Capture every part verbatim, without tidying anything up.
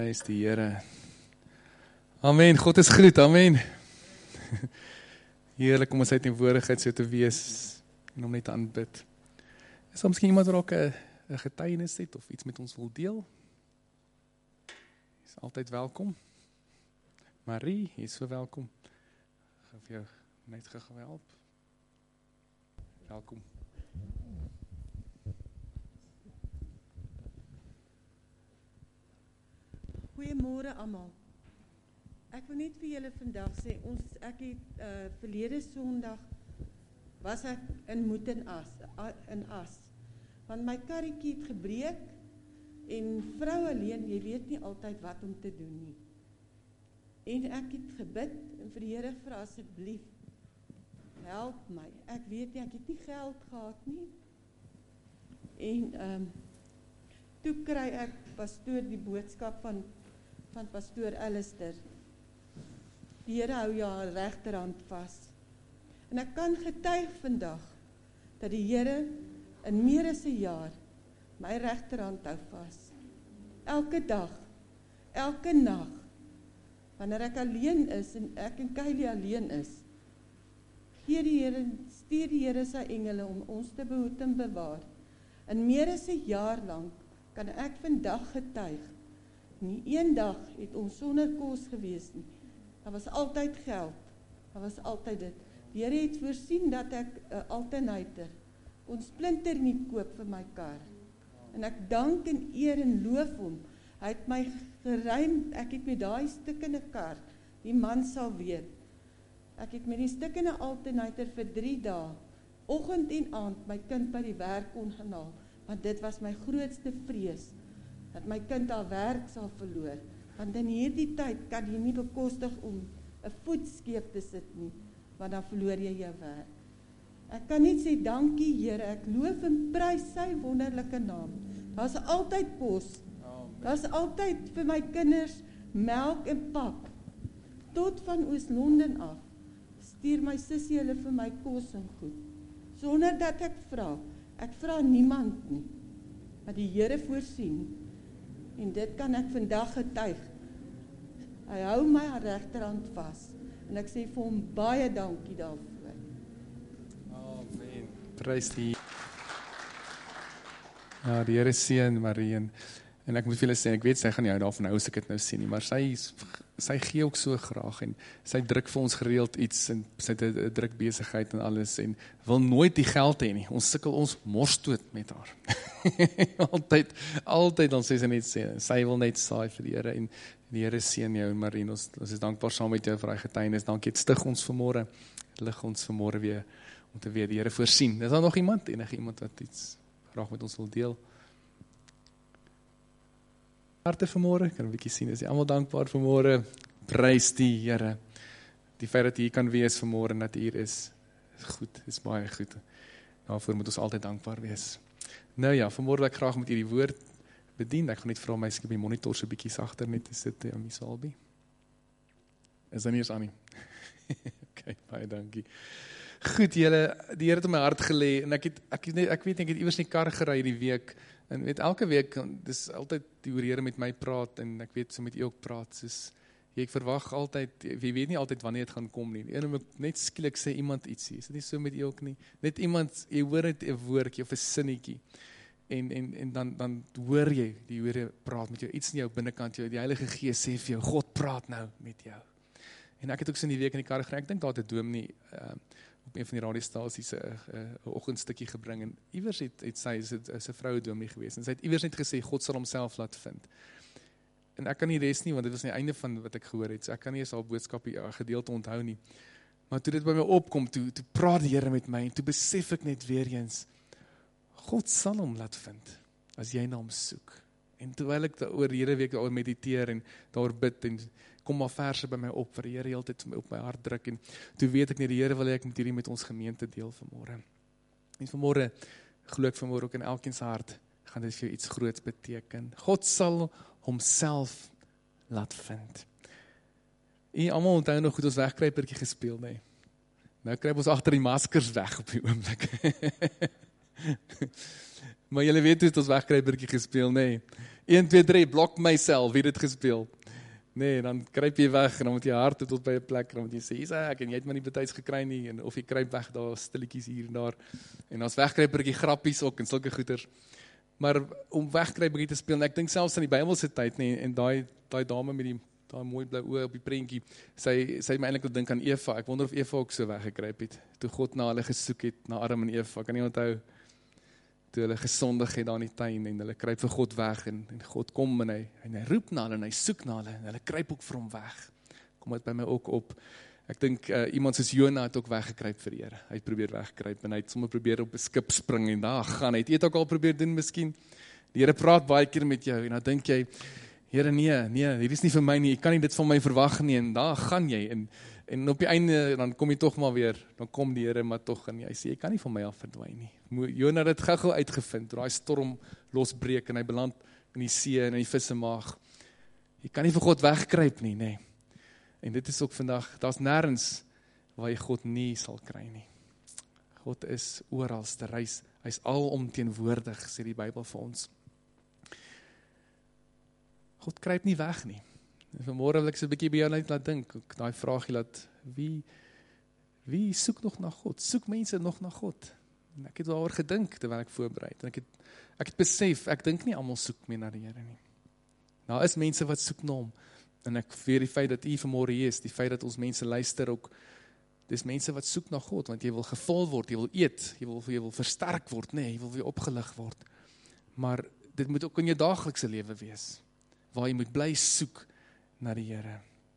Prys die Here. Amen. God is goed. Amen. Heerlik om in sy teenwoordigheid so te wees en om net te aanbid. Is daar miskien iemand wat ook 'n 'n getuienis het of iets met ons wil deel? Is altyd welkom. Marie, jy is so welkom. Ek gaan vir jou net gou help. Welkom. Goeiemôre almal. Ek wil net vir julle vandag sê, ons ek het uh, verlede Sondag was ek in Moed en As, in As. Want my karretjie het gebreek en vrou alleen, jy weet nie altyd wat om te doen nie. En ek het gebid en vir die Here vra asseblief, help my. Ek weet nie, ek het nie geld gehad nie. En um, toe kry ek pastoor die boodskap van van pastoor Alistair. Die Here hou jou regterhand vas. En ek kan getuig vandag dat die Here in meer as 'n jaar my regterhand hou vas. Elke dag, elke nag, wanneer ek alleen is en ek en Kylie alleen is, gee die Here, stuur die Here sy engele om ons te behoed en bewaar. In meer as 'n jaar lank kan ek vandag getuig. Nie een dag het ons sonder kos gewees nie. Daar was altyd geld. Daar was altyd dit. Die Here het voorsien dat ek 'n uh, alternator, ons splinter nie koop vir my kar. En ek dank en eer en loof hom. Hy het my geruim, ek het met daai stukkende kar, die man sal weet. Ek het met die stukkende alternator vir drie dae, oggend en aand, my kind by die werk kon gaan haal. Want dit was my grootste vrees, dat my kind haar werk sal verloor. Want in hierdie tyd kan jy nie bekostig om 'n voet skeef te sit nie, want dan verloor jy jou werk. Ek kan net sê dankie Here, ek loof en prys sy wonderlike naam. Daar's altyd kos. Daar's altyd vir my kinders melk en pap. Tot van Oos-London af stuur my sussie hulle vir my kos en goed. Sonder dat ek vra. Ek vra niemand nie. Maar die Here voorsien. En dit kan ek vandag getuig. Hy hou my regterhand vas. En ek sê vir hom baie dankie daarvoor. Amen. Prys die Ja, die Here seën Marie en, en ek moet vir julle sê, ek weet sy gaan nie hou daarvan hou as ek dit nou sien nie, maar sy sy gee ook so graag en sy druk vir ons gereeld iets en sy het 'n druk besigheid en alles en wil nooit die geld hê nie. Ons sukkel ons morstoot met haar. altyd, altyd dan sê sy net sê, sy wil net saai vir die Here en die Here seën jou en Marie, ons, ons is dankbaar saam met jou vir daai getuienis. Dankie, dit stig ons vanmôre, dit lig ons vanmôre weer om te weet die Here voorsien. Is daar nog iemand, enige iemand wat iets graag met ons wil deel? Harte vanmôre, kan 'n bietjie sien, is jy almal dankbaar vanmôre. Prys die Here. Die feit dat jy hier kan wees vanmôre en dat jy hier is, is goed, is baie goed. Daarvoor moet ons altyd dankbaar wees. Nou ja, vanmôre wil ek graag met hierdie woord bedien. Ek gaan net vra my skep die monitor so 'n bietjie sagter net te sit, ja, Miss Albie. Is dan nie eens aan nie. Okay, baie dankie. Goed, julle, die Here het in my hart gelê en ek het ek het net ek weet ek het iewers in die kar gery hierdie week en weet elke week dis altyd die Here met my praat en ek weet so met u ook praat soos jy, ek verwag altyd, jy weet nie altyd wanneer dit gaan kom nie. En net skielik sê iemand ietsie. Is dit nie so met u ook nie? Net iemand, jy hoor net 'n woordjie of 'n sinnetjie. En en en dan dan hoor jy die Here praat met jou iets in jou binnekant, jou die Heilige Gees sê vir jou, God praat nou met jou. En ek het ook so in die week in die kar gery. Ek dink daar het 'n dominee uh, op een van die radiostasies 'n uh, oggendstukkie gebring en iewers het het sy is dit is 'n vroue dominee gewees en sy het iewers net gesê God sal homself laat vind. En ek kan nie res nie want dit was nie die einde van wat ek gehoor het. So ek kan nie eens al boodskap hier gedeelte onthou nie. Maar toe dit by my opkom, toe toe praat die Here met my en toe besef ek net weer eens God sal hom laat vind as jy na hom soek. En terwyl ek oor die hele week daaroor mediteer en daaroor bid en kom maar verse by my op, vir die Here heeltyd op my hart druk en toe weet ek nie, die Here wil hê ek moet hierdie met ons gemeente deel vanmôre. En vanmôre glo ek vanmôre ook in elkeen se hart gaan dit vir jou iets groots beteken. God sal homself laat vind. En almal onthou nog goed ons wegkruipertjie gespeel, nee. Nou kruip ons agter die maskers weg op die oomblik. Maar julle weet hoe het ons wegkruipertjie gespeel, nee. een, twee, drie, blok myself, wie het dit gespeel? Nee, dan kruip jy weg, en dan moet jy hard tot by 'n plek, en dan moet jy sê, hier's ek, en jy het my nie betyds gekry nie, en of jy kruip weg, daar stilletjies hier en daar, en ons wegkruipertjie grappies ook, en sulke goeters. Maar om wegkruipertjie te speel, en ek dink selfs in die Bybelse tyd, nee, en daai daai dame met die daai mooi blou oë op die prentjie, sy sy het my eintlik gedink aan Eva. Ek wonder of Eva ook so weggekruip het, toe God na hulle gesoek het, na Adam en Eva. Kan jy onthou, toe hulle gesondig het daar in die tuin, en hulle kruip vir God weg, en, en God kom, en hy, en hy roep na hulle, en hy soek na hulle, en hulle kruip ook vir hom weg. Kom dit by my ook op. Ek dink, uh, iemand soos Jona het ook weggekruip vir die Here. Hy het probeer wegkruip, en hy het sommer probeer op 'n skip spring, en daar gaan, hy het dit ook al probeer doen miskien. Die Here praat baie keer met jou, en dan dink jy, Here, nee, nee, hier is nie vir my nie, ek kan nie dit van my verwag nie, en daar gaan jy, en, en op die einde, dan kom jy toch maar weer, dan kom die Here maar toch, en hy sê, jy kan nie van my af verdwyn nie. Jona het gou-gou uitgevind, toe daai storm losbreek, en hy beland in die see, en in die visse maag. Jy kan nie vir God wegkruip nie, nee. En dit is ook vandag, daar's nêrens waar jy God nie sal kry nie. God is oralste, hy's, hy's alomteenwoordig, sê die Bybel vir ons. God kruip nie weg nie. En vanmôre wil ek so 'n bietjie by jou net laat dink, daai vraagie laat, wie, wie soek nog na God? Soek mense nog na God? En ek het daaroor gedink, terwyl ek voorberei, en ek het, ek het besef, ek dink nie almal soek meer na die Here nie. Daar is mense wat soek na hom, en ek weer die feit dat u vanmôre hier is, die feit dat ons mense luister ook, dis mense wat soek na God, want jy wil gevul word, jy wil eet, jy wil, jy wil versterk word, nee, jy wil weer opgelig word. Maar dit moet ook in jou daaglikse lewe wees, waar jy moet bly soek na die Here.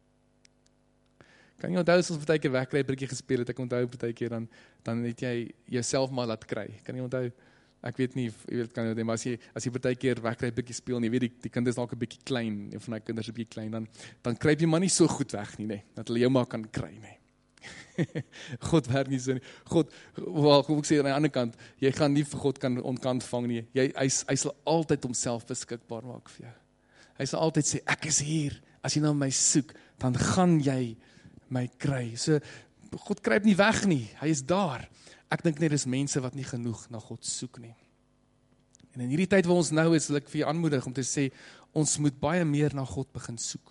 Kan jy onthou, as ons baie keer wegkruipertjie gespeel het, ek onthou baie keer, dan, dan het jy jouself maar laat kry. Kan jy onthou, ek weet nie, jy weet, kan jy onthou, maar as jy, as jy baie keer wegkruipertjie speel, en jy weet, die, die kind is dalk 'n bietjie klein, een van die kinders 'n bietjie klein, dan, dan kruip jy maar nie so goed weg nie, nee, dat hulle jou maar kan kry, nee. God werk nie so nie. God, wel, kom ek sê aan die ander kant, jy gaan nie vir God kan onkant vang nie. Jy, hy, hy sal altyd homself beskikbaar maak vir jou. Hy sal altyd sê, ek is hier, as jy na my soek, dan gaan jy my kry. So, God kruip nie weg nie, hy is daar. Ek dink net, dis mense wat nie genoeg na God soek nie. En in hierdie tyd waar ons nou is, wil ek vir jou aanmoedig om te sê, ons moet baie meer na God begin soek.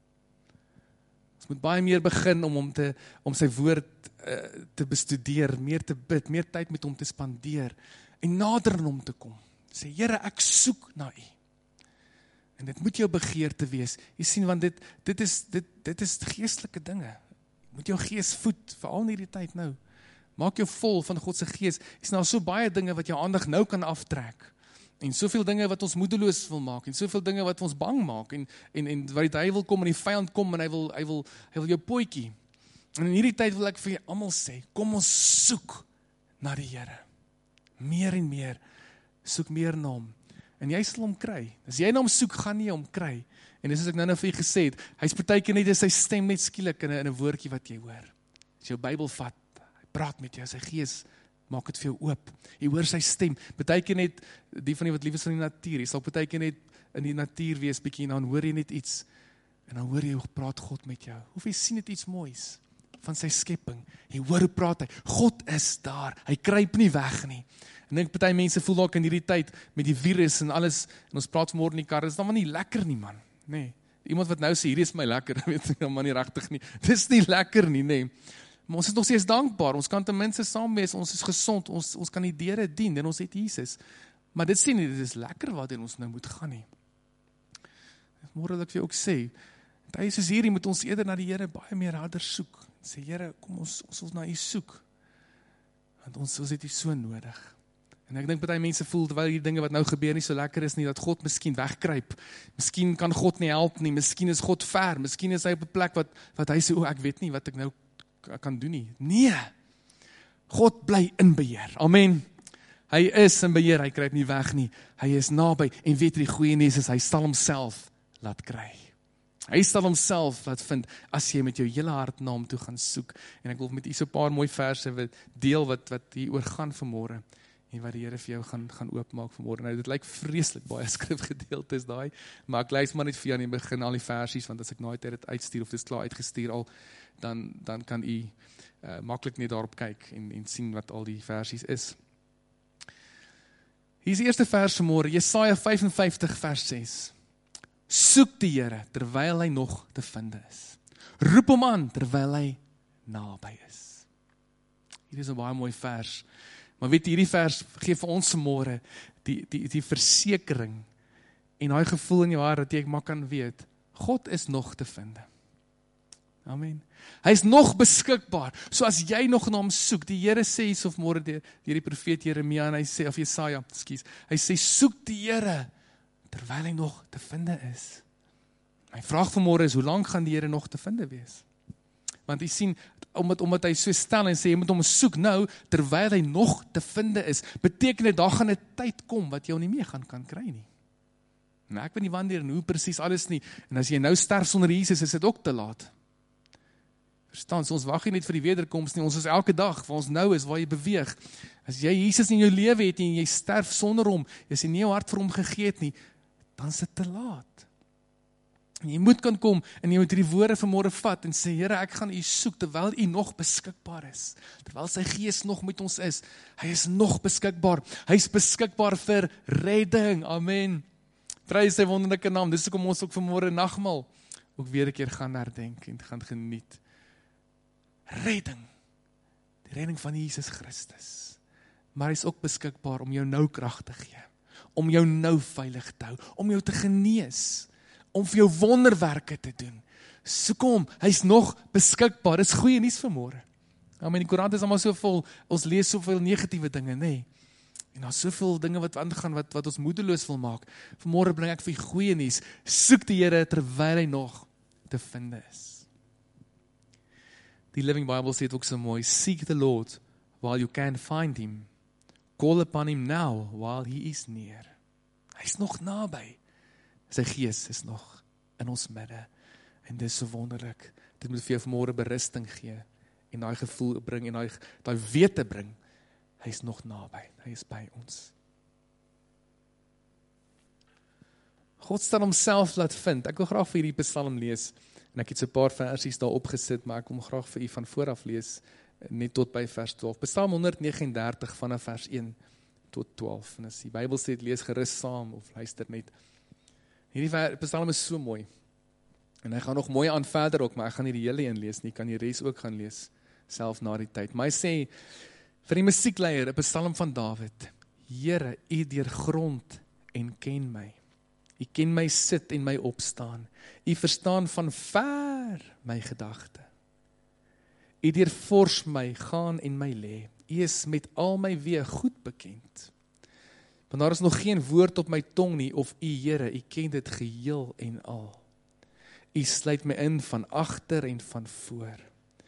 Ons moet baie meer begin om, om, te, om sy woord uh, te bestudeer, meer te bid, meer tyd met hom te spandeer, en nader aan hom te kom. Sê, Here, ek soek na u. En dit moet jou begeerte wees. Jy sien, want dit, dit, is, dit, dit is geestelike dinge. Jy moet jou gees voed, veral in hierdie tyd nou. Maak jou vol van God se gees. Jy sien, daar is so baie dinge wat jou aandag nou kan aftrek. En soveel dinge wat ons moedeloos wil maak, en soveel dinge wat ons bang maak, en, en, en waar die duiwel kom, en die vyand kom, en hy wil, hy wil, hy wil jou potjie. En in hierdie tyd wil ek vir jy almal sê, kom ons soek na die Here. Meer en meer, soek meer na hom. En jy sal hom kry. As jy na hom soek, gaan jy hom kry. En dis as ek nou nou vir jy gesê het, hy's partykeer net in sy stem net skielik in 'n in 'n woordjie wat jy hoor. As jy jou Bybel vat, hy praat met jou, sy gees maak dit vir jou oop. Jy hoor sy stem. Partykeer net die van die wat lief is van die natuur. Jy sal partykeer net in die natuur wees bietjie, en dan hoor jy net iets, en dan hoor jy hoe praat God met jou. Of jy sien dit iets moois van sy skepping. Jy hoor hoe praat hy. God is daar. Hy kruip nie weg nie. En ek party mense voel dalk in hierdie tyd met die virus en alles, en ons praat vanmôre in die kar, is dan maar nie lekker nie, man. Nee. Iemand wat nou sê, hierdie is my lekker, weet ek nou maar nie regtig nie. Dis nie lekker nie, nee. Maar ons is nog steeds dankbaar. Ons kan ten minste saam wees, ons is gesond, ons ons kan die Here dien en ons het Jesus. Maar dit sê nie dit is lekker waarheen ons nou moet gaan nie. Môre wil ek vir jou ook sê, tye soos hierdie moet ons eerder na die Here baie meer harder soek. Sê Here, kom ons ons wil na U soek. Want ons ons het U so nodig. En ek dink baie mense voel, terwyl hierdie dinge wat nou gebeur nie so lekker is nie, dat God miskien wegkruip. Miskien kan God nie help nie, miskien is God ver, miskien is hy op 'n plek wat, wat hy sê, o, ek weet nie wat ek nou kan doen nie. Nee, God bly in beheer. Amen. Hy is in beheer, hy kruip nie weg nie. Hy is naby, en weet die goeie nuus is, hy sal homself laat kry. Hy sal homself laat vind, as jy met jou hele hart na hom toe gaan soek. En ek wil met u so 'n paar mooi verse deel, wat, wat hier oor gaan vanmôre. En wat die Here vir jou gaan, gaan oopmaak vanmôre. Nou, dit lyk vreeslik baie skrifgedeeltes daai, maar ek lees maar net vir jou aan die begin al die versies, want as ek na die tyd dit uitstuur, of dit is klaar uitgestuur al, dan, dan kan u uh, maklik net daarop kyk, en, en sien wat al die versies is. Hier is die eerste vers vanmôre, Jesaja vyf en vyftig vers ses. Soek die Here terwyl hy nog te vind is. Roep hom aan terwyl hy naby is. Hier is 'n baie mooi vers. Maar weet jy, hierdie vers gee vir ons vanmôre die die die versekering en daai gevoel in jou hart dat jy maar kan weet, God is nog te vind. Amen. Hy is nog beskikbaar. So as jy nog na hom soek, die Here sê hierso vanmôre deur die profeet Jeremia en hy sê of Jesaja, ekskuus. Hy sê soek die Here terwyl hy nog te vinde is. My vraag vanmôre is, hoe lank gaan die Here nog te vinde wees? Want jy sien, omdat, omdat hy so stel en sê, jy moet hom soek nou, terwyl hy nog te vinde is, beteken dit, daar gaan 'n tyd kom, wat jy nie meer gaan kan kry nie. Nou, ek weet nie wanneer en hoe presies alles nie, en as jy nou sterf sonder Jesus, is dit ook te laat. Verstaan, so ons wag nie net vir die wederkoms nie, ons is elke dag, waar ons nou is, waar jy beweeg. As jy Jesus in jou lewe het, en jy sterf sonder hom, as jy nie jou hart vir hom gegee het nie, dan is dit te laat. En jy moet kan kom, en jy moet hierdie woorde vanmôre vat, en sê, Here, ek gaan u soek, terwyl u nog beskikbaar is, terwyl sy gees nog met ons is, hy is nog beskikbaar, hy is beskikbaar vir redding, amen, prys sy wonderlike naam, dis hoekom ons ook vanmôre nagmaal, ook weer 'n keer gaan herdenk, en gaan geniet, redding, die redding van Jesus Christus, maar hy is ook beskikbaar om jou nou krag te gee, om jou nou veilig te hou, om jou te genees, om vir jou wonderwerke te doen. Soek hom, hy is nog beskikbaar, dis goeie nuus vanmôre. Amen, die koerant is allemaal so vol, ons lees soveel negatiewe dinge, nee. En daar is soveel dinge wat aangaan, wat, wat ons moedeloos wil maak. Vanmôre bring ek vir die goeie nuus, soek die Here terwyl hy nog te vind is. Die Living Bible sê het ook so mooi, seek the Lord while you can find him. Call upon him now while he is near. Hy is nog naby. Sy gees is nog in ons midde. En dit is so wonderlik. Dit moet vir jou vanmôre berusting gee. En daai gevoel bring, en daai, daai wete bring. Hy is nog naby. Hy is by ons. God staan homself laat vind. Ek wil graag vir hierdie Psalm lees. En ek het so 'n paar versies daar opgesit, maar ek wil graag vir u van vooraf lees, net tot by vers twaalf. Psalm honderd vyf nege vanaf vers een tot twaalf. En as die Bybel sê, lees gerus saam, of luister net. Hierdie Psalm is so mooi. En hy gaan nog mooi aan verder ook, maar ek gaan nie die hele een lees nie, kan die res ook gaan lees, self na die tyd. Maar hy sê, vir die musiekleier, 'n Psalm van Dawid, Here, u deurgrond en ken my. U ken my sit en my opstaan. U verstaan van ver my gedagte. U deurvors my, gaan en my lê. U is met al my weë goed bekend. Want daar is nog geen woord op my tong nie, of u Here, u ken dit geheel en al. U sluit my in van agter en van voor.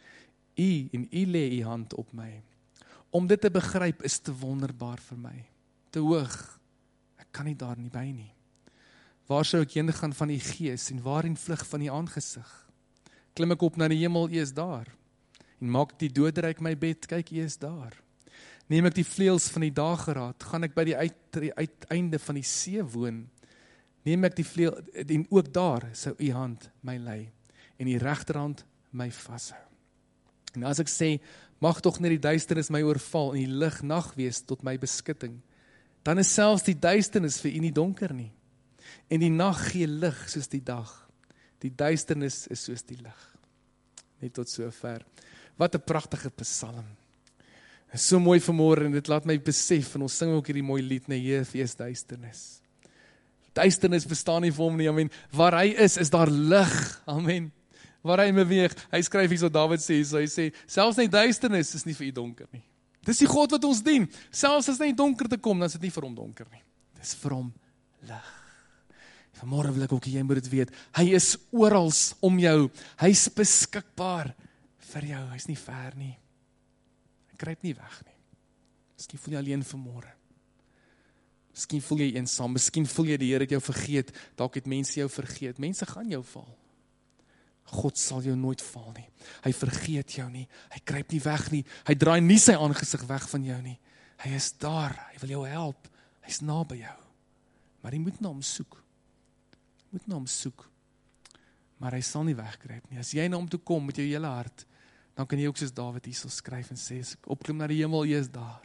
U en u lê u hand op my. Om dit te begryp is te wonderbaar vir my. Te hoog. Ek kan nie daar nie by nie. Waar sou ek heen gaan van die gees, en waarin vlug van die aangesig? Klim ek op na die hemel, u is daar. En maak die doderyk my bed, kyk, u is daar. Neem ek die vleuels van die dageraad, gaan ek by die uit, die uiteinde van die see woon. Neem ek die vleuel, en ook daar sou u hand my lei, en die regterhand my vashou. En as ek sê, mag tog net die duisternis my oorval, en die lig nag wees tot my beskutting, dan is selfs die duisternis vir u nie donker nie. En die nag gee lig soos die dag. Die duisternis is soos die lig. Net tot so ver. Wat 'n pragtige Psalm. Is so mooi vanmôre, en dit laat my besef, en ons sing ook hierdie mooi lied, nee, Heer, vir is duisternis. Duisternis bestaan nie vir hom nie, amen. Waar hy is, is daar lig, amen. Waar hy beweeg, hy skryf hier so, Dawid sê, so hy sê, selfs nie duisternis is nie vir u donker nie. Dis die God wat ons dien. Selfs as hy donker te kom, dan is dit nie vir hom donker nie. Dis vir hom lig. Vanmôre wil ek ook, jy moet dit weet, hy is orals om jou, hy is beskikbaar vir jou, hy is nie ver nie, hy kruip nie weg nie. Miskien voel jy alleen vanmôre, miskien voel jy eensaam, miskien voel jy die Here het jou vergeet, dalk het mense jou vergeet, mense gaan jou val, God sal jou nooit val nie, hy vergeet jou nie, hy kruip nie weg nie, hy draai nie sy aangesig weg van jou nie, hy is daar, hy wil jou help, hy is naby jou, maar jy moet na hom soek, moet na hom soek, maar hy sal nie wegkruip nie. As jy na hom toe kom met jou hele hart, dan kan jy ook soos Dawid hierso skryf en sê, as ek opklim na die hemel, jy is daar.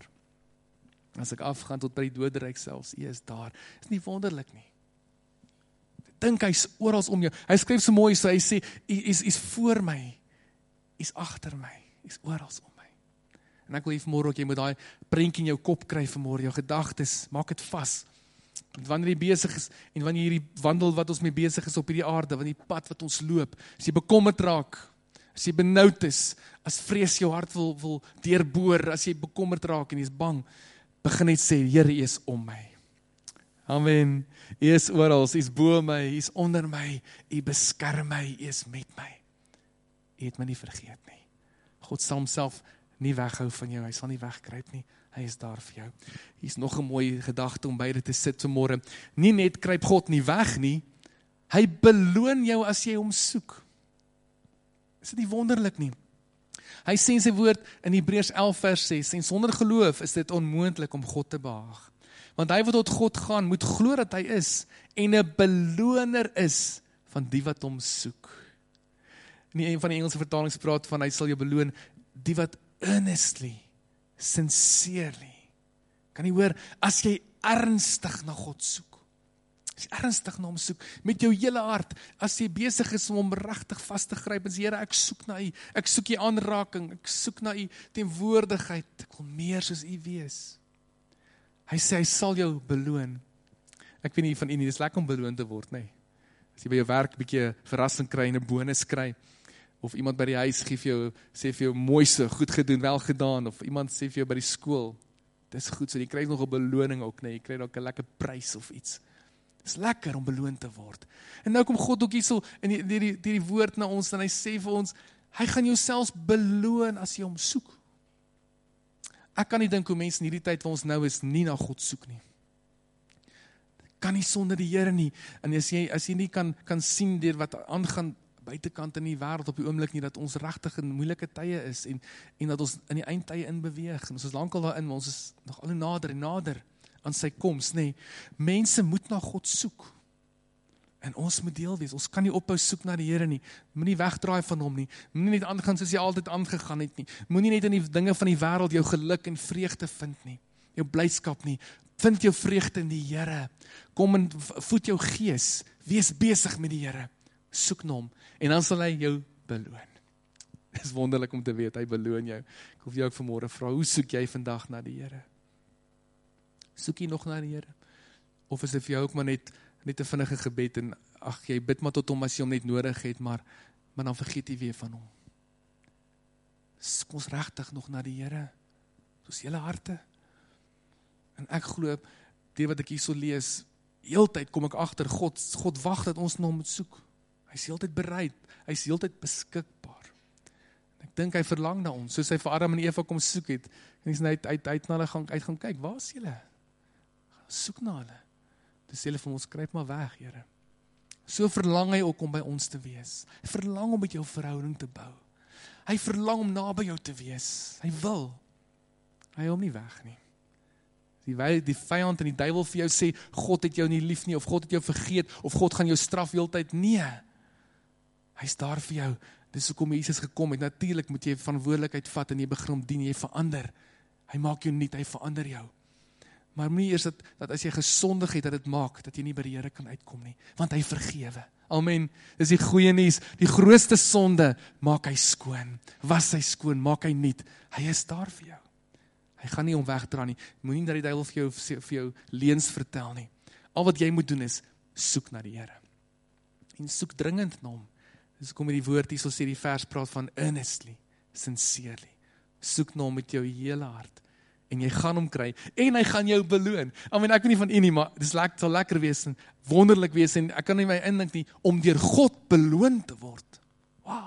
As ek afgaan tot by die doderyk selfs, jy is daar. Is nie wonderlik nie. dink hy's oral om jou. Hy skryf so mooi, so hy sê, hy's hy's voor my, hy's agter my, hy's oral om my. En ek wil hier vanmôre ook, jy moet daai prentjie in jou kop kry vanmôre, jou gedagtes, maak dit vas. En wanneer jy besig is, en wanneer hierdie wandel wat ons mee besig is op hierdie aarde, wanneer die pad wat ons loop, as jy bekommerd raak, as jy benoud is, as vrees jou hart wil, wil deurboor, as jy bekommerd raak en jy is bang, begin net sê, Here, U is om my. Amen. U is oral, U is bo my, U is onder my, U beskerm my, U is met my. U het my nie vergeet nie. God sal homself nie weghou van jou, hy sal nie wegkruip nie, hy is daar vir jou. Hier is nog 'n mooi gedagte om beide te sit vanmôre. Nie net kruip God nie weg nie, hy beloon jou as jy hom soek. Is dit nie wonderlik nie? Hy sê in sy woord in Hebreërs elf vers ses, en sonder geloof is dit onmoontlik om God te behaag. Want hy wat tot God gaan, moet glo dat hy is, en 'n beloner is van die wat hom soek. Nie een van die Engelse vertalings praat van, hy sal jou beloon, die wat earnestly, sincerely, kan jy hoor, as jy ernstig na God soek, as jy ernstig na hom soek, met jou hele hart, as jy besig is om hom regtig vas te gryp, en sê, Here, ek soek na U, ek soek U aanraking, ek soek na U teenwoordigheid, ek wil meer soos U wees. Hy sê, hy sal jou beloon. Ek weet nie van U nie, dis lekker om beloon te word, nee. As jy by jou werk 'n bietjie verrassing kry en 'n bonus kry, of iemand by die huis gee vir jou, sê vir jou, mooi so, goed gedoen, wel gedaan, of iemand sê vir jou by die skool, dis goed, so jy kry nog 'n beloning ook, nee, jy kry ook 'n lekker prys of iets. Dis lekker om beloon te word. En nou kom God ook hier so, in die, die, die, die woord na ons, en hy sê vir ons, hy gaan jou selfs beloon as jy hom soek. Ek kan nie dink hoe mense in hierdie tyd waar ons nou is, nie na God soek nie. Kan nie sonder die Here nie, en as jy, as jy nie kan, kan sien deur wat aangaan buitekant in die wêreld op die oomblik nie, dat ons regtig in moeilike tye is, en, en dat ons in die eindtye in beweeg, en ons is lankal daarin, maar ons is nog al nader en nader aan sy koms, nee, mense moet na God soek, en ons moet deel wees, ons kan nie ophou soek na die Here nie, moenie wegdraai van hom nie, moenie net aangaan soos jy altyd aangegaan het nie, moenie net in die dinge van die wêreld jou geluk en vreugde vind nie, jou blydskap nie, vind jou vreugde in die Here, kom en voed jou gees, wees besig met die Here, soek na hom, en dan sal hy jou beloon. Dit is wonderlik om te weet, hy beloon jou. Ek wil jou ook vanmôre vra, hoe soek jy vandag na die Here? Soek jy nog na die Here? Of is dit vir jou ook maar net, net 'n vinnige gebed, en ag, jy bid maar tot hom as jy hom net nodig het, maar, maar dan vergeet jy weer van hom. Soek ons regtig nog na die Here, soos julle harte. En ek glo, dit wat ek hier so lees, heeltyd kom ek agter, God, God wag dat ons na hom moet soek. Hy is heeltyd bereid, hy is heeltyd beskikbaar. En ek dink hy verlang na ons, soos hy vir Adam en Eva kom soek het, en hy is net uit, uit na hulle gaan, uit gaan kyk, waar is julle? Soek na hulle. Dis hulle van ons, kruip maar weg, Here. So verlang hy ook om by ons te wees. Hy verlang om met jou verhouding te bou. Hy verlang om naby jou te wees. Hy wil. Hy hom nie weg nie. Die, die vyand en die duiwel vir jou sê, God het jou nie lief nie, of God het jou vergeet, of God gaan jou straf heeltyd. Nee. Hy is daar vir jou. Dis hoekom Jesus gekom het. Natuurlik moet jy verantwoordelikheid vat en jy begin hom dien, jy verander. Hy maak jou nuut, hy verander jou. Maar nie eers dat, dat as jy gesondig het, dat dit maak, dat jy nie by die Here kan uitkom nie. Want hy vergewe. Amen. Dis die goeie nuus. Die grootste sonde maak hy skoon. Was hy skoon, maak hy nuut. Hy is daar vir jou. Hy gaan nie om wegdra nie. Moenie dat die duiwel vir jou, vir jou leuns vertel nie. Al wat jy moet doen is, soek na die Here. En soek dringend na hom. Dis kom met die woord hier, so sê die vers praat van earnestly, sincerely. Soek na hom met jou hele hart. En jy gaan hom kry, en hy gaan jou beloon. I mean, ek weet nie van u nie, maar dit lek, sal lekker wees, en wonderlik wees, en ek kan nie my indink nie, om deur God beloon te word. Wow.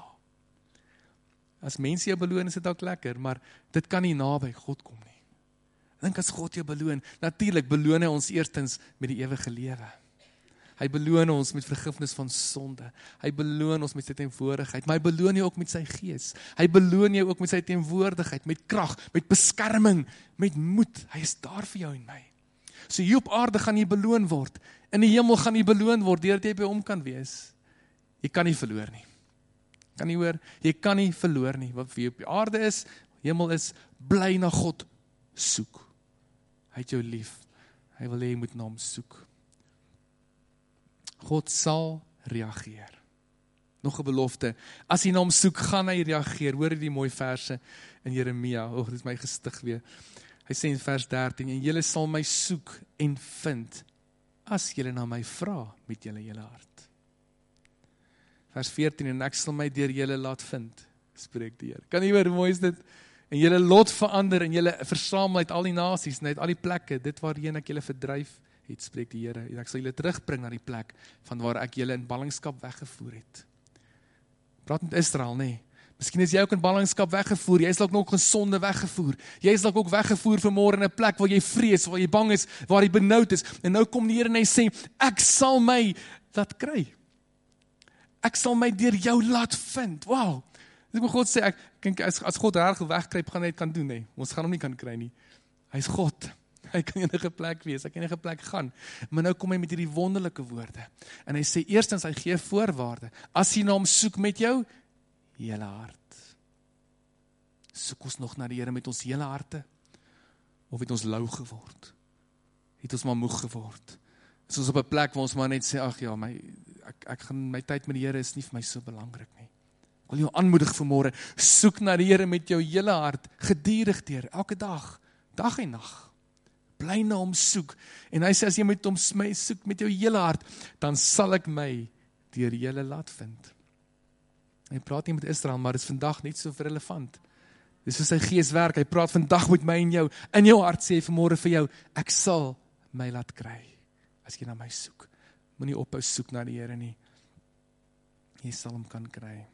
As mense jou beloon, is dit ook lekker, maar dit kan nie naby God kom nie. Ek dink as God jou beloon, natuurlik beloon hy ons eerstens met die ewige lewe. Hy beloon ons met vergifnis van sonde. Hy beloon ons met sy teenwoordigheid, maar hy beloon jou ook met sy gees. Hy beloon jou ook met sy teenwoordigheid, met krag, met beskerming, met moed. Hy is daar vir jou en my. So hier op aarde gaan jy beloon word. In die hemel gaan jy beloon word, deurdat jy by hom kan wees. Jy kan nie verloor nie. Kan nie hoor? Jy kan nie verloor nie. Wat wie op die aarde is, hemel is, bly na God soek. Hy het jou lief. Hy wil hê jy moet na hom soek. God sal reageer. Nog 'n belofte. As jy na hom soek, gaan hy reageer. Hoor jy die mooi verse in Jeremia? O, dit is my gestig weer. Hy sê in vers dertien, en julle sal my soek en vind, as julle na my vra met julle hele hart. Vers veertien, en ek sal my deur julle laat vind, spreek die Here. Kan jy hoor, hoe mooi is dit? En julle lot verander, en julle versamel uit al die nasies, en uit al die plekke, dit waarheen ek julle verdryf het, spreek die Here, en ek sal julle terugbring na die plek, van waar ek julle in ballingskap weggevoer het. Praat met Israel, nee. Miskien is jy ook in ballingskap weggevoer, jy is dalk nog in sonde weggevoer, jy is dalk ook weggevoer vanmôre in 'n plek waar jy vrees, waar jy bang is, waar jy benoud is, en nou kom die Here en hy sê, ek sal my laat kry. Ek sal my deur jou laat vind. Wow. Dis wat God sê, ek dink as, as God reg wegkruip, gaan hy dit kan doen, nee. Ons gaan hom nie kan kry nie. Hy's God. Hy kan enige plek wees, hy kan enige plek gaan. Maar nou kom hy met hierdie wonderlike woorde. En hy sê, eerstens, hy gee voorwaarde. As jy na hom soek met jou hele hart. Soek ons nog na die Here met ons hele harte? Of het ons lou geword? Het ons maar moeg geword? Is ons op 'n plek waar ons maar net sê, ag ja, my, ek, ek gaan, my tyd met die Here is nie vir my so belangrik nie. Ek wil jou aanmoedig vanmôre, soek na die Here met jou hele hart, gedurig deur, elke dag, dag en nag. Bly na hom soek. En hy sê, as jy met hom my soek met jou hele hart, dan sal ek my deur julle laat vind. Hy praat nie met Israel, maar dit is vandag net so relevant. Dis soos sy gees werk, hy praat vandag met my en jou, in jou hart sê hy vanmôre vir jou, ek sal my laat kry, as jy na my soek. Moenie ophou soek na die Here nie. Jy sal hom kan kry.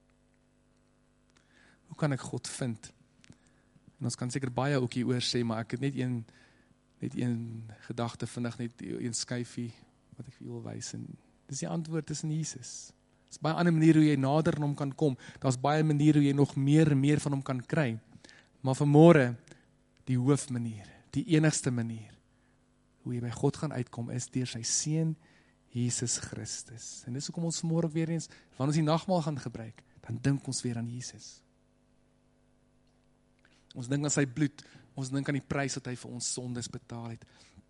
Hoe kan ek God vind? En ons kan seker baie ook hieroor sê, maar ek het net een net een gedagte vinnig, net een skyfie, wat ek vir jou wil wys, en dis die antwoord is in Jesus. Daar's baie ander maniere hoe jy nader aan hom kan kom, daar's baie maniere hoe jy nog meer en meer van hom kan kry, maar vanmôre, die hoofmanier, die enigste manier, hoe jy by God gaan uitkom, is deur sy Seun, Jesus Christus. En dis hoekom ons vanmôre weer eens, wanneer ons die nagmaal gaan gebruik, dan dink ons weer aan Jesus. Ons dink aan sy bloed, ons dink aan die prys wat hy vir ons sondes betaal het.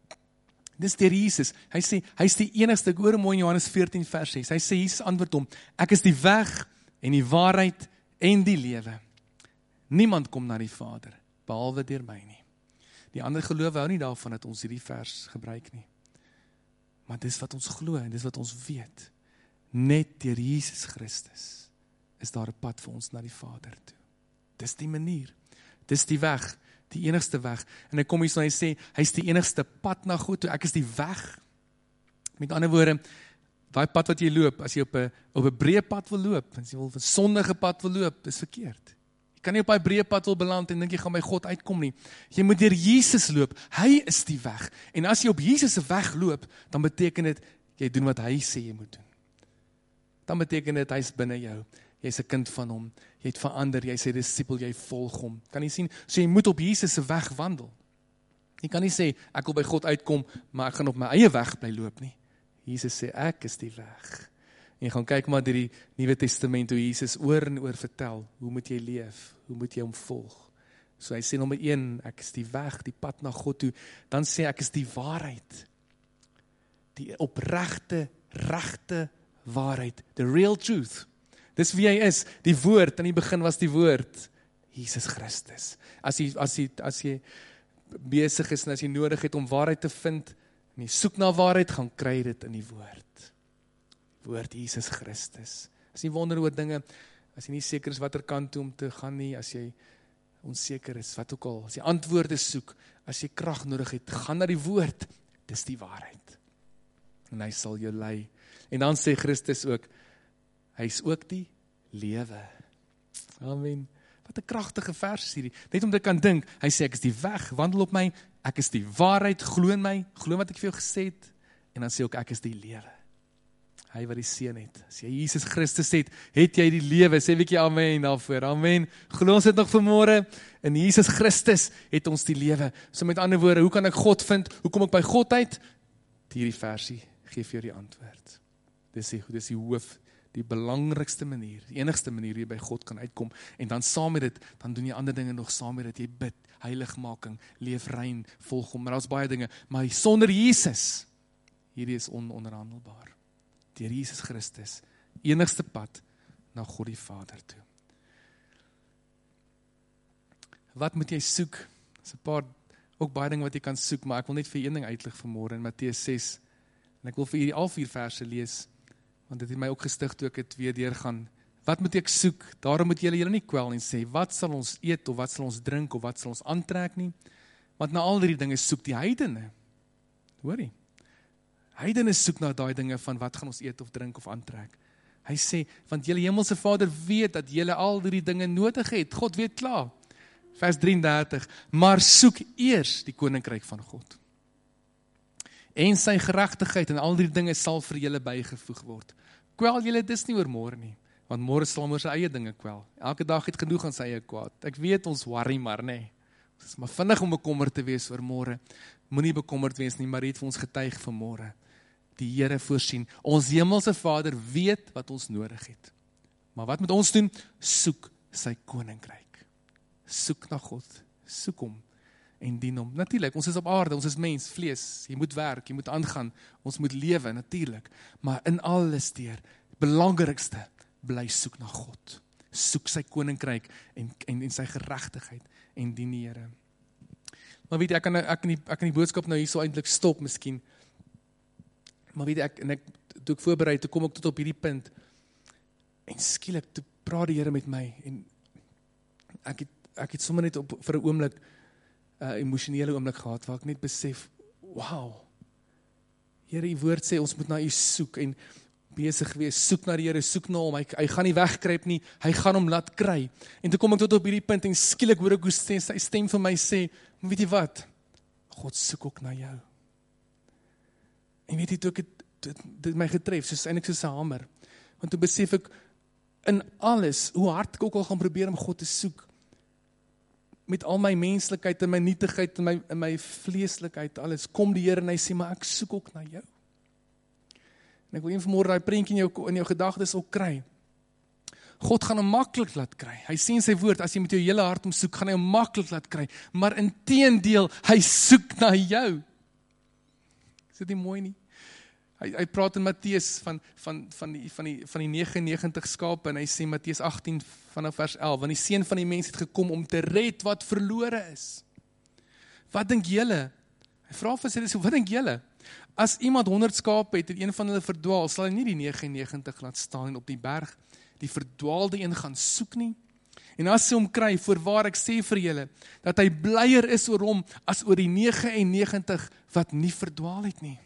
Dis deur Jesus, hy sê, hy is die enigste, ek hoor mooi in Johannes veertien vers ses, hy sê, Jesus antwoord hom, ek is die weg en die waarheid en die lewe. Niemand kom na die Vader, behalwe deur my nie. Die ander gelowe hou nie daarvan dat ons hierdie vers gebruik nie. Maar dis wat ons glo en dis wat ons weet. Net deur Jesus Christus is daar 'n pad vir ons na die Vader toe. Dis die manier, dis die weg, die enigste weg. En hy kom hier so en hy sê, hy is die enigste pad na God toe, ek is die weg. Met ander woorde, daai pad wat jy loop, as jy op 'n op 'n breë pad wil loop, as jy wil 'n sondige pad wil loop, is verkeerd. Jy kan nie op daai breë pad wil beland en dink jy gaan by God uitkom nie. Jy moet deur Jesus loop. Hy is die weg. En as jy op Jesus se weg loop, dan beteken dit jy doen wat hy sê jy moet doen. Dan beteken dit hy's binne jou. Jy's 'n kind van hom. Jy het verander, jy sê disipel, jy volg hom. Kan jy sien? So jy moet op Jesus se weg wandel. Jy kan nie sê ek wil by God uitkom, maar ek gaan op my eie weg bly loop nie. Jesus sê ek is die weg. En jy gaan kyk maar deur die Nuwe Testament hoe Jesus oor en oor vertel, hoe moet jy leef? Hoe moet jy hom volg? So hy sê nommer een, ek is die weg, die pad na God toe. Dan sê ek is die waarheid. Die opregte, regte waarheid, the real truth. Dis wie hy is, die woord, in die begin was die woord, Jesus Christus. As jy, as jy, as jy besig is en as jy nodig het om waarheid te vind, en jy soek na waarheid, gaan kry dit in die woord. Woord Jesus Christus. As jy wonder oor dinge, as jy nie seker is watter kant toe om te gaan nie, as jy onseker is, wat ook al, as jy antwoorde soek, as jy krag nodig het, gaan na die woord, dis die waarheid. En hy sal jou lei. En dan sê Christus ook, hy is ook die lewe. Amen. Wat 'n kragtige vers is hierdie. Net om te kan dink, hy sê ek is die weg, wandel op my, ek is die waarheid, glo in my, glo wat ek vir jou gesê het, en dan sê ook ek is die lewe. Hy wat die seun het. As jy Jesus Christus het, het jy die lewe. Sê 'n bietjie amen daarvoor. Amen. Glo ons dit nog vanmôre? In Jesus Christus het ons die lewe. So met ander woorde, hoe kan ek God vind? Hoe kom ek by God uit? Hierdie versie gee vir jou die antwoord. Dis die, dis die hoof, die belangrikste manier, die enigste manier hoe jy by God kan uitkom. En dan saam met dit, dan doen jy ander dinge nog saam met dit. Jy bid, heiligmaking, leef rein, volg hom. Maar daar's baie dinge. Maar sonder Jesus, hierdie is ononderhandelbaar. deur Jesus Christus, enigste pad na God die Vader toe. Wat moet jy soek? Dit is 'n paar, ook baie dinge wat jy kan soek, maar ek wil net vir een ding uitlig vanmôre in Matteus ses, en ek wil vir julle al vier verse lees, want dit het my ook gestig toe ek het weer deurgaan. Wat moet ek soek? Daarom moet julle julle nie kwel en sê, wat sal ons eet, of wat sal ons drink, of wat sal ons aantrek nie? Want na al die dinge soek die heidene. Hoor jy? Heidene soek na daai dinge van wat gaan ons eet of drink of aantrek. Hy sê, want julle hemelse Vader weet dat julle al die dinge nodig het. God weet klaar. Vers drieëndertig, maar soek eers die koninkryk van God. En sy geregtigheid en al die dinge sal vir julle bygevoeg word. Kwel julle dis nie oor môre nie, want môre sal oor sy eie dinge kwel. Elke dag het genoeg aan sy eie kwaad. Ek weet ons worry maar nê. Nee. Ons is maar vinnig om bekommerd te wees oor môre. Moenie bekommerd wees nie, maar het vir ons getuig van môre. Die Here voorsien. Ons hemelse Vader weet wat ons nodig het. Maar wat moet ons doen? Soek sy koninkryk. Soek na God, soek hom en dien hom. Natuurlik, ons is op aarde, ons is mens, vlees, jy moet werk, jy moet aangaan, ons moet lewe, natuurlik, maar in alles deur, belangrikste, bly soek na God, soek sy koninkryk en, en, en sy geregtigheid en dien die Here. Maar weet jy, ek kan, ek kan, die, ek kan die boodskap nou hier so eintlik stop miskien, maar weet jy, ek, en ek, toe ek voorbereid, toe kom ek tot op hierdie punt, en skielik, toe praat die Here met my, en ek het ek het sommer net op, vir 'n oomblik, 'n uh, emosionele oomblik gehad, waar ek net besef, wow, Here, die woord sê, ons moet na U soek, en besig wees, soek na die Here, soek na hom, hy, hy gaan nie wegkruip nie, hy gaan hom laat kry, en toe kom ek tot op hierdie punt, en skielik hoor ek hoe sê, sy stem vir my sê, maar weet jy wat, God soek ook na jou, en weet jy, toe ek het, dit, dit my getref, soos eintlik soos 'n hamer, want toe besef ek, in alles, hoe hard ek ook al gaan probeer om God te soek, met al my menslikheid en my nietigheid en my, en my vleeslikheid, alles, kom die Here en hy sê, maar ek soek ook na jou. En ek wil een vanmôre daai prentjie in jou, in jou gedagtes ook kry. God gaan hom maklik laat kry. Hy sê in sy woord, as jy met jou hele hart om soek, gaan hy hom maklik laat kry. Maar inteendeel, hy soek na jou. Is dit nie mooi nie? Hy, hy praat in Matteus van, van, van, die, van, die, van die negenennegentig skape, en hy sê Matteus agttien vanaf vers elf, want die seun van die mens het gekom om te red wat verlore is. Wat dink julle? Hy vra vir sy, wat dink julle? As iemand honderd skape het en een van hulle verdwaal, sal hy nie die negenennegentig laat staan en op die berg die verdwaalde een gaan soek nie? En as hy hom kry, voorwaar ek sê vir julle, dat hy blyer is oor hom as oor die negenennegentig wat nie verdwaal het nie.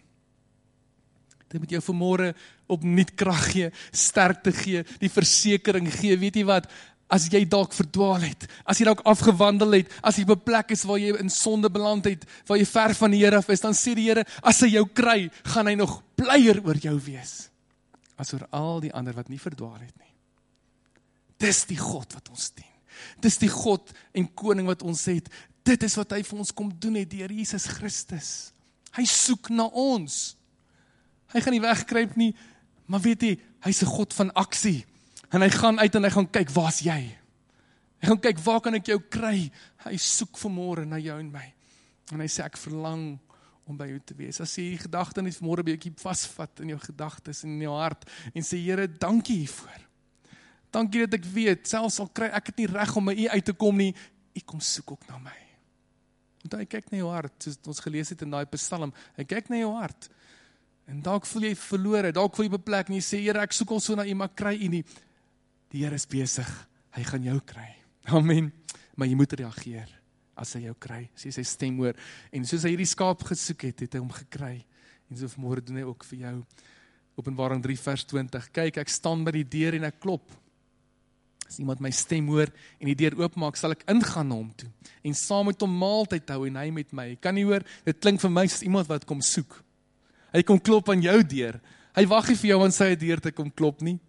Dit moet jou vanmôre opnuut krag gee, sterkte gee, die versekering gee, weet jy wat, as jy dalk verdwaal het, as jy dalk afgewandel het, as jy op 'n plek is waar jy in sonde beland het, waar jy ver van die Here af is, dan sê die Here, as hy jou kry, gaan hy nog blyer oor jou wees, as oor al die ander wat nie verdwaal het nie. Dis die God wat ons dien. Dis die God en koning wat ons het. Dit is wat hy vir ons kom doen het, deur Jesus Christus. Hy soek na ons. Hy gaan nie wegkruip nie, maar weet jy, hy's 'n God van aksie. En hy gaan uit en hy gaan kyk, waar's jy? Hy gaan kyk, waar kan ek jou kry? Hy soek vanmôre na jou en my. En hy sê, ek verlang om by jou te wees. As jy die gedagte net vanmôre 'n bietjie vasvat in jou gedagtes en in jou hart, en sê, Here, dankie hiervoor. Dankie dat ek weet, selfs al kry ek dit nie reg om by U uit te kom nie, U kom soek ook na my. Want hy kyk na jou hart, soos ons gelees het in daai Psalm, hy kyk na jou hart. En dalk voel jy verlore, dalk voel jy beplek, en jy sê, Here, ek soek al so na U, maar kry U nie. Die Here is besig, hy gaan jou kry. Amen. Maar jy moet reageer, as hy jou kry, as jy sy stem hoor. En soos hy hierdie skaap gesoek het, het hy hom gekry. En so vanmôre doen hy ook vir jou. Openbaring drie vers twintig, kyk, ek staan by die deur en ek klop. As iemand my stem hoor en die deur oopmaak, sal ek ingaan na hom toe, en saam met hom maaltyd hou, en hy met my. Kan nie hoor, dit klink vir my soos iemand wat kom soek. Hy kom klop aan jou deur. Hy wag nie vir jou aan sy deur te kom klop nie.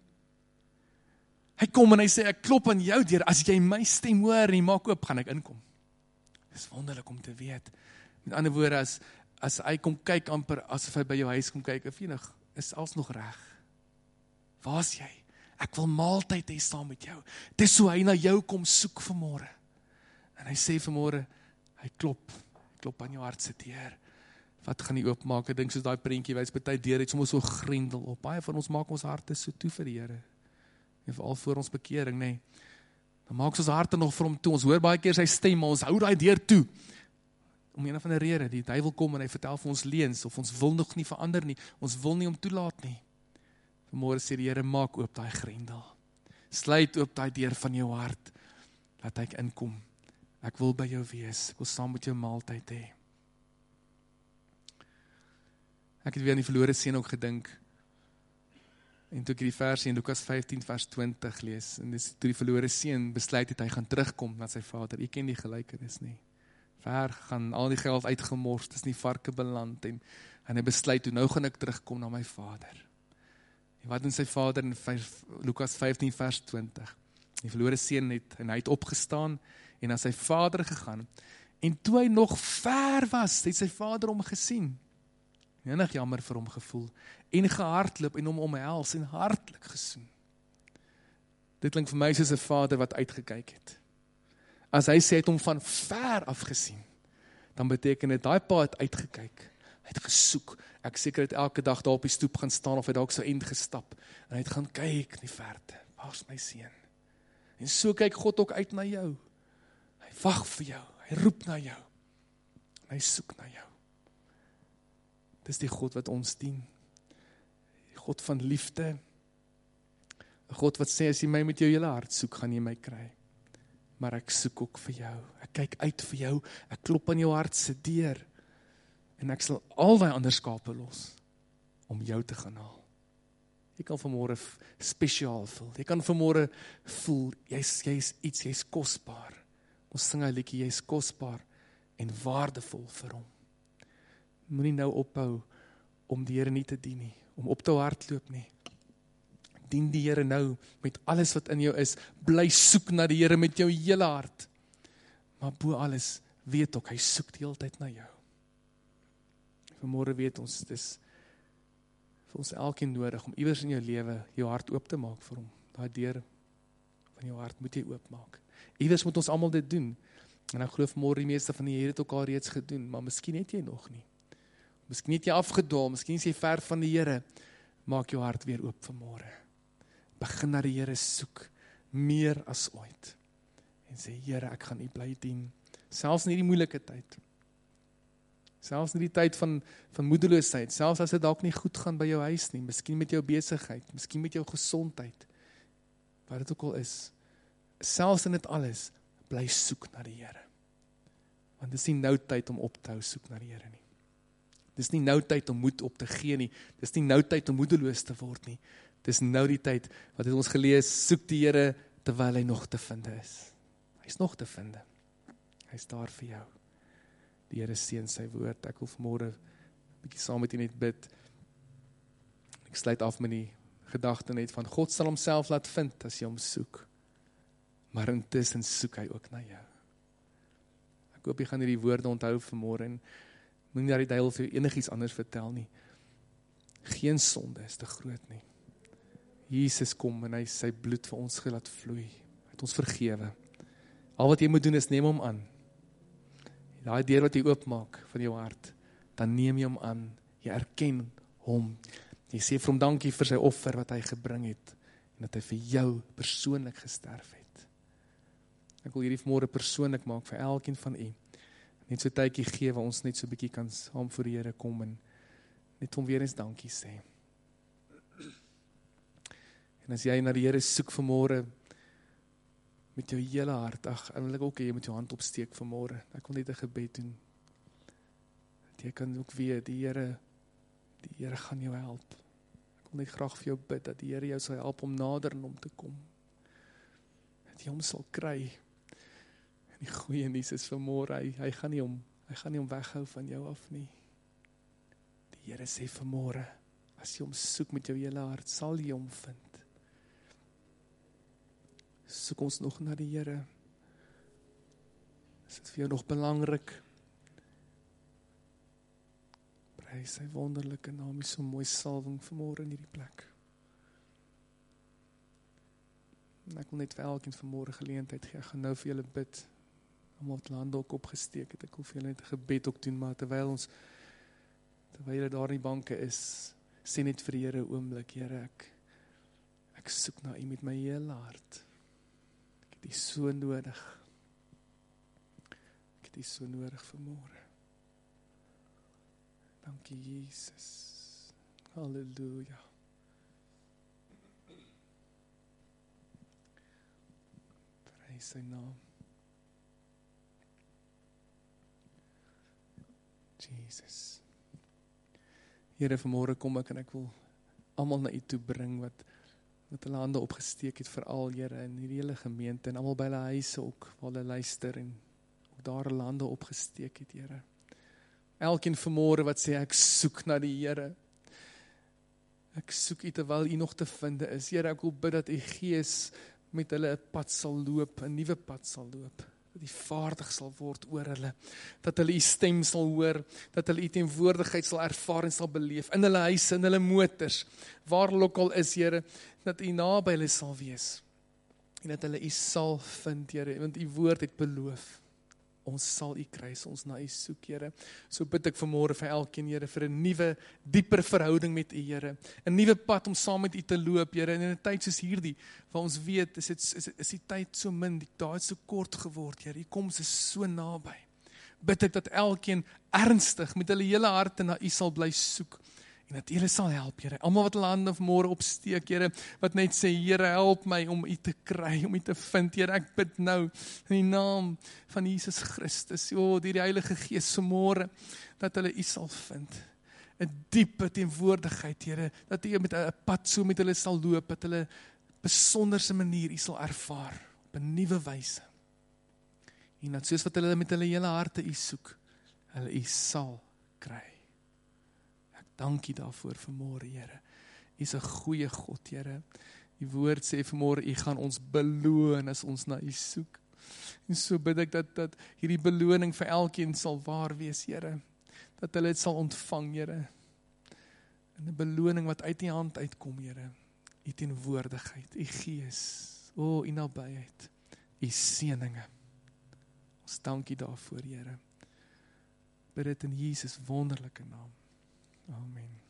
Hy kom en hy sê, ek klop aan jou deur, as jy my stem hoor en jy maak oop, gaan ek inkom. Dis wonderlik om te weet. Met ander woorde, as, as hy kom kyk amper, asof hy by jou huis kom kyk, of enig, is alles nog reg. Waar is jy? Ek wil maaltyd hê saam met jou. Dis hoe hy na jou kom soek vanmôre. En hy sê vanmôre, hy klop, klop aan jou hart se deur. Wat gaan nie oopmaak? Ek dink soos daai prentjie wys, baie deur het soms so grendel op. Baie van ons maak ons harte so toe vir die Here. En veral voor ons bekering, nê. Nee. Dan maak ons harte nog vir hom toe. Ons hoor baie keer sy stem, maar ons hou daai deur toe. Om een of ander rede, die duiwel kom en hy vertel vir ons leuns, of ons wil nog nie verander nie. Ons wil nie hom toelaat nie. Vanmôre sê die Here, maak oop daai grendel. Sluit oop daai deur van jou hart. Laat hy inkom. Ek wil by jou wees. Ek wil saam met jou maaltyd hê. Ek het weer aan die verlore seun ook gedink. En toe ek die versie in Lukas vyftien vers twintig lees, en dis toe die verlore seun besluit het, hy gaan terugkom na sy vader. Ek ken die gelykenis nie. Ver gaan, al die geld uitgemors, dis nie varke beland, en, en hy besluit toe, nou gaan ek terugkom na my vader. En wat doen sy vader in Lukas vyftien vers twintig? Die verlore seun het, en hy het opgestaan, en na sy vader gegaan, en toe hy nog ver was, het sy vader hom gesien, enig jammer vir hom gevoel, en gehardloop, en hom omhels, en hartlik gesoen. Dit klink vir my soos 'n vader wat uitgekyk het. As hy sê, hy het hom van ver af gesien, dan beteken dit, daai pa het uitgekyk, hy het gesoek, ek seker het elke dag daar op die stoep gaan staan, of hy dalk so eind gestap, en hy het gaan kyk in die verte, waar's my seun? En so kyk God ook uit na jou, hy wag vir jou, hy roep na jou, en hy soek na jou. Dis die God wat ons dien, die God van liefde, 'n God wat sê, as jy my met jou hele hart soek, gaan jy my kry. Maar ek soek ook vir jou, ek kyk uit vir jou, ek klop aan jou hart se deur, en ek sal al die ander skape los, om jou te gaan haal. Jy kan vanmôre spesiaal voel, jy kan vanmôre voel, jy is, jy is iets, jy is kosbaar. Ons sing 'n liedjie, jy is kosbaar, en waardevol vir hom. Moenie nou ophou, om die Here nie te dien nie, om op te hardloop nie. Dien die Here nou, met alles wat in jou is, bly soek na die Here met jou hele hart. Maar bo alles, weet ook, hy soek die hele tyd na jou. Vanmôre weet ons, dis vir ons elkeen nodig, om iewers in jou lewe, jou hart oop te maak vir hom. Daai deur van jou hart moet jy oopmaak. Iewers moet ons almal dit doen, en ek glo vanmôre die meeste van die Here het ook al reeds gedoen, maar miskien het jy nog nie. Miskien het jy afgedwaal, miskien is jy ver van die Here, maak jou hart weer oop vanmôre. Begin na die Here soek, meer as ooit. En sê, Here, ek gaan U bly dien, selfs in hierdie moeilike tyd. Selfs in die tyd van, van moedeloosheid, selfs as dit dalk nie goed gaan by jou huis nie, miskien met jou besigheid, miskien met jou gesondheid, wat dit ook al is, selfs in dit alles, bly soek na die Here. Want dit is nie nou tyd om op te hou soek na die Here nie. Dis nie nou tyd om moed op te gee nie, dis nie nou tyd om moedeloos te word nie, dis nou die tyd, wat het ons gelees, soek die Here, terwyl hy nog te vind is. Hy is nog te vind, hy is daar vir jou. Die Here seën sy woord, ek wil vanmôre 'n bietjie saam met u net bid. Ek sluit af met die gedagte net van, God sal homself laat vind, as jy hom soek, maar intussen soek hy ook na jou. Ek hoop jy gaan hierdie woorde onthou vanmôre, en moenie dat die duiwel vir jou enigiets anders vertel nie. Geen sonde is te groot nie. Jesus kom en hy sy bloed vir ons gelaat vloei. Hy het ons vergewe. Al wat jy moet doen is neem hom aan. Daai deur wat jy oopmaak van jou hart, dan neem jy hom aan. Jy erken hom. Jy sê vir hom dankie vir sy offer wat hy gebring het, en dat hy vir jou persoonlik gesterf het. Ek wil hierdie vanmôre persoonlik maak vir elkeen van u. Net so tydjie gee, waar ons net so 'n bietjie kan saam voor die Here kom, en net hom weer eens dankie sê. En as jy na die Here soek vanmôre, met jou hele hart, ag, en wil ek ook hê jy moet jou hand opsteek vanmôre. Ek wil net 'n gebed doen. Dat jy kan ook weet, die Here, die Here gaan jou help. Ek wil net graag vir jou bid, dat die Here jou sal help om nader en om te kom. Dat jy hom sal kry. En die goeie nuus is vanmôre, hy, hy gaan nie om, hy gaan nie om weghou van jou af nie. Die Here sê vanmôre, as jy hom soek met jou hele hart, sal jy hom vind. Soek ons nog na die Here. Is dit vir jou nog belangrik? Prys sy wonderlike naam, so mooi salwing vanmôre in hierdie plek. En ek wil net vir elkeen vanmôre geleentheid gee. Ek gaan nou vir julle bid. Almal het hande ook opgesteek het. Ek wil vir julle net 'n gebed ook doen, maar terwyl ons terwyl jy daar in die banke is, sê net vir die Here 'n oomblik, Here, ek, ek soek na U met my hele hart. Ek het U so nodig. Ek het U so nodig vanmôre. Dankie Jesus. Halleluja. Prys sy naam. Jesus. Here, vanmôre kom ek en ek wil almal na U toe bring wat met hulle hande opgesteek het, veral Here in hierdie hele gemeente en almal by hulle huise ook waar hulle luister en ook daar hulle hande opgesteek het, Here. Elkeen vanmôre wat sê ek soek na die Here. Ek soek U terwyl U nog te vind is. Here, ek wil bid dat U Gees met hulle 'n pad sal loop, 'n nuwe pad sal loop. Dat U vaardig sal word oor hulle, dat hulle U stem sal hoor, dat hulle U teenwoordigheid sal ervaar en sal beleef, in hulle huise, in hulle motors, waar hulle ook al is, Here, dat U naby hulle sal wees, en dat hulle U sal vind, Here, want U woord het beloof, ons sal U kry, as ons na U soek, Here. So bid ek vanmôre vir elkeen, Here, vir 'n nuwe, dieper verhouding met U, Here, 'n nuwe pad om saam met U te loop, Here, en in 'n tyd soos hierdie, waar ons weet, is, het, is, is die tyd so min, die dae het so kort geword, Here, U koms is so naby. Bid ek dat elkeen ernstig, met hulle hele harte na U sal bly soek, en dat U hulle sal help, Here. Almal wat hulle hande vanmôre opsteek, Here, wat net sê, Here, help my om U te kry, om U te vind, Here. Ek bid nou in die naam van Jesus Christus, o, deur die Heilige Gees vanmôre, dat hulle U sal vind. 'n Diepe teenwoordigheid, Here, dat U met 'n pad so met hulle sal loop, dat hulle besonderse manier U sal ervaar, op 'n nuwe wyse. En dat soos wat hulle met hulle hele harte U soek, hulle U sal kry. Dankie daarvoor vanmôre, Here. U is 'n goeie God, Here. Die woord sê vanmôre, U gaan ons beloon as ons na U soek. En so bid ek dat, dat hierdie beloning vir elkeen sal waar wees, Here. Dat hulle dit sal ontvang, Here. En 'n beloning wat uit U hand uitkom, Here. U teenwoordigheid, U Gees, o, U nabyheid, U seëninge. Ons dankie daarvoor, Here. Bid dit in Jesus wonderlike naam. Amen.